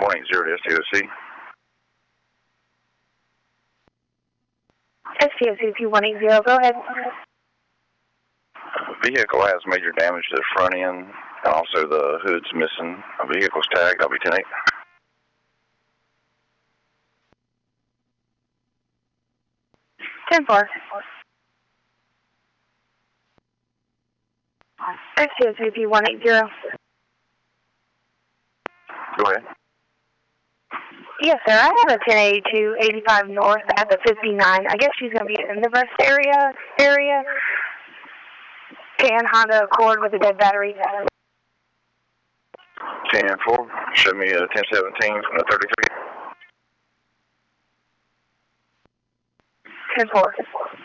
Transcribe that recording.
180 to STOC. STOC 2180, go ahead. Vehicle has major damage to the front end, and also the hood's missing. The vehicle's tagged. I'll be 10-8. 10-4. STOC 180. Go ahead. Yes, sir. I have a 1082 85 north at the 59. I guess she's going to be in the West area. Tan Honda Accord with a dead battery. 10-4. Show me a 1017 from the 33. 10-4.